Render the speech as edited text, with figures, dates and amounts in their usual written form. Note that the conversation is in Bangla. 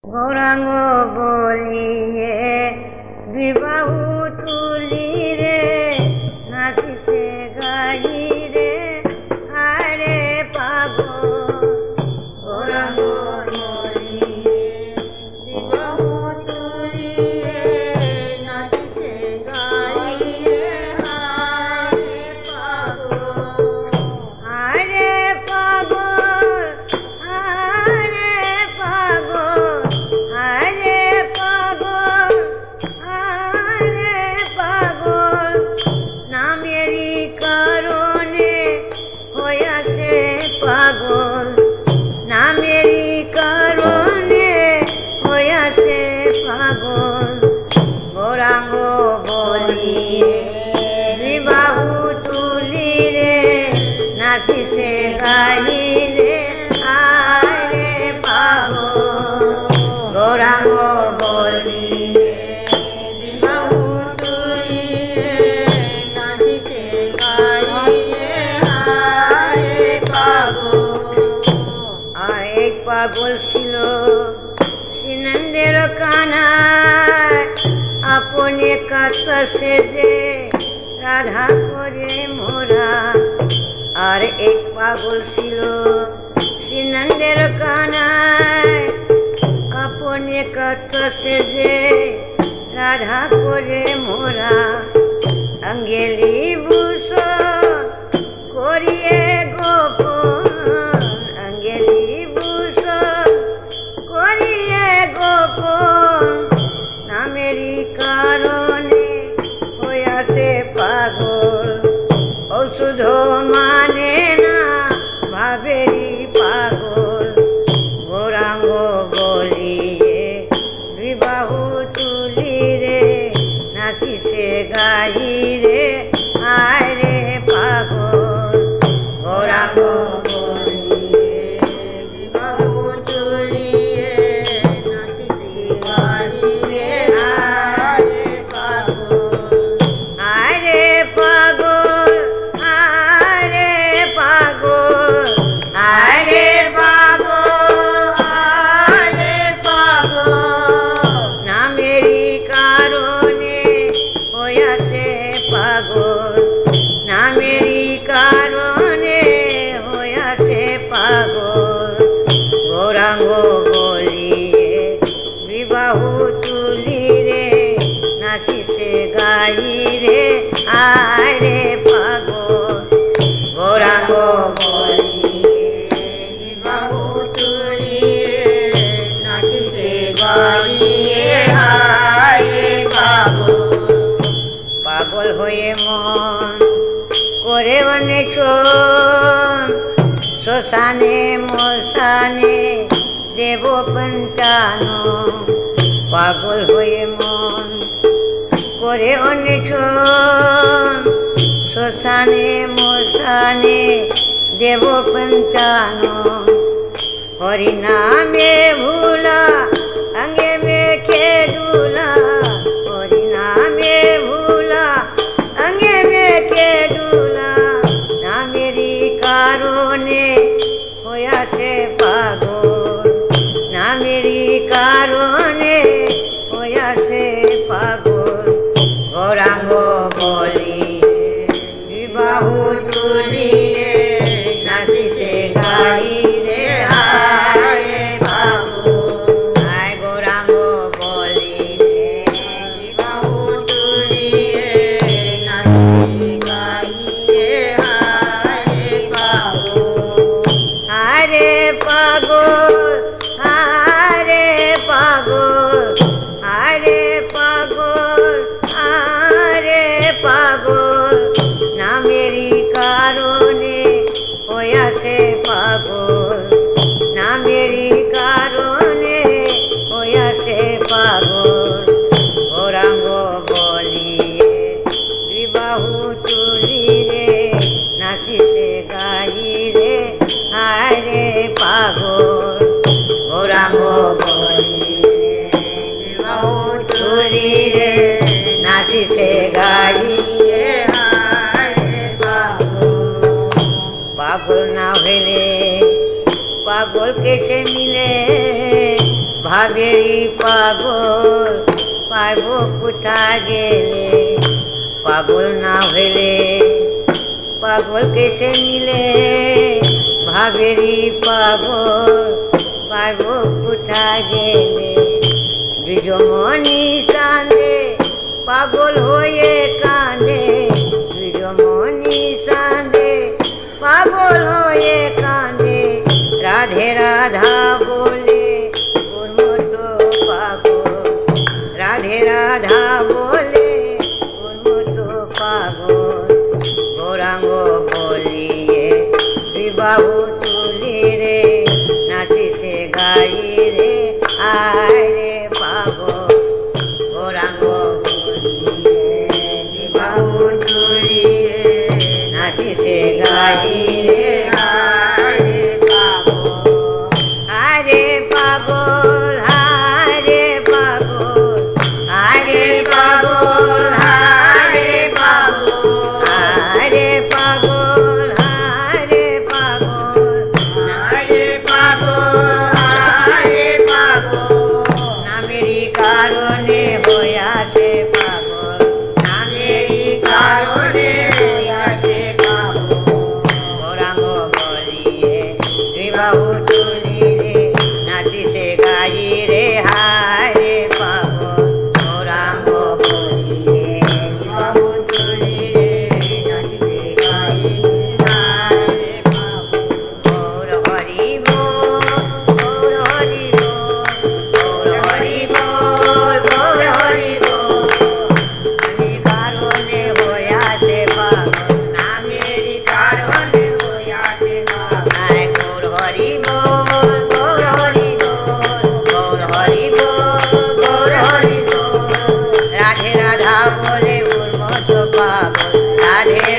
গৌরাঙ্গ বলিয়ে বিবাহু তুলি রে নাচিছে গাই রে আরে পাগল গৌরাঙ্গ বলিয়ে বিবাহু তুলি রে নাচিছে গাই রে আরে পাগল আরে পাগল আরে পাগল আরে পাগল আরে পাগল নামেরই কারণে হইয়াছে পাগল নামেরই কারণে হইয়াছে পাগল গৌরাঙ্গ বলিয়ে বিবাহু তুলি রে নাচিছে গাই রে আরে পাগল গৌরাঙ্গ বলিয়ে বিবাহু তুলি রে নাচিছে গাই রে আরে পাগল এক পাগল ছিল সিনন্দের কানায় আপনে কাটা সেজে রাধা করে মোরা আর এক পাগল ছিল সিনন্দের কানায় আপনে কাটা সেজে রাধা করে মোরা অঙ্গেলি ভূষণ করিয়ে গোপন অঙ্গেলি ভূষণ করিয়ে গোপন নামেরই কারণে হইয়াছে পাগল ঔষধ মানে না ভাবেরই পাগল গৌরাঙ্গ বলিয়ে বিবাহু তুলি রে নাচিছে গাই রে আয় রে পাগল গৌরাঙ্গ বলিয়ে বিবাহু তুলি রে নাচিছে গাই রে আয় রে পাগল আয় রে পাগল আয় রে পাগল আয় রে পাগল আয় রে পাগল নামেরই কারণে হইয়াছে পাগল নামেরই কারণে হইয়াছে পাগল গৌরাঙ্গ বলিয়ে বিবাহু তুলি রে নাচিছে গাই রে আয় রে পাগল গৌরাঙ্গ বলিয়ে বিবাহু তুলি রে নাচিছে গাই রে আয় রে পাগল পাগল হয়ে মন করে অনেকক্ষণ শ্মশানে মশানে দেব পঞ্চান পাগল হয়ে মন করে অনেকক্ষণ শ্মশানে মশানে দেব পঞ্চান হরিনামে ভুলা অঙ্গে মেখে ডুলা হরিনামে ভুলা অঙ্গে মেখে ডুলা নামেরই কারণে হইয়াছে পাগল নামেরই কারণে হইয়াছে পাগল গৌরাঙ্গ বলিয়ে বিবাহু তুলি রে নাচিছে গাই রে আয় রে পাগল আয় গৌরাঙ্গ বলিয়ে বিবাহু তুলি রে নাচিছে গাই রে আয় রে পাগল আরে পাগল আরে পাগল ভাবেরি পাগল পাইব কোথা গেলে পাগল না হইলে পাগল কেসে মিলে ভাবেরি পাগল পাইব কোথা গেলে বিজমনি চাঁদে পাগল হয়ে কাঁদে বিজমনি চাঁদে পাগল হয়ে কাঁদে রাধে রাধা বলে ওর মতো পাগল রাধে রাধা বলে ওর মতো পাগল গৌরাঙ্গ বলিয়ে বিবাহ তুলি রে নাচিছে গাই রে আয় রে পাগল গৌরাঙ্গ বলিয়ে বিবাহ তুলিয়ে নাচিছে গাই রে আরে পাগল আরে পাগল আরে পাগল আরে পাগল আরে পাগল আরে পাগল আরে পাগল আরে পাগল নামেরই কারণে হইয়াছে পাগল নামেরই কারণে হইয়াছে পাগল গৌরাঙ্গ বলিয়ে বিবাহ তুলি রে নাচিছে গাই রে হায় রে পাগল গৌরাঙ্গ বলিয়ে বিবাহ তুলি রে নাচিছে গাই রে হায় রে পাগল গৌর হরি বল গৌর হরি বল গৌর হরি বল গৌর হরি বল নামেরই কারণে হইয়াছে পাগল নামেরই কারণে হইয়াছে পাগল গৌর হরি বল গৌর হরি বল গৌর হরি বল গৌর হরি বল রাধে রাধা বলে ওর মতো পাগল রাধে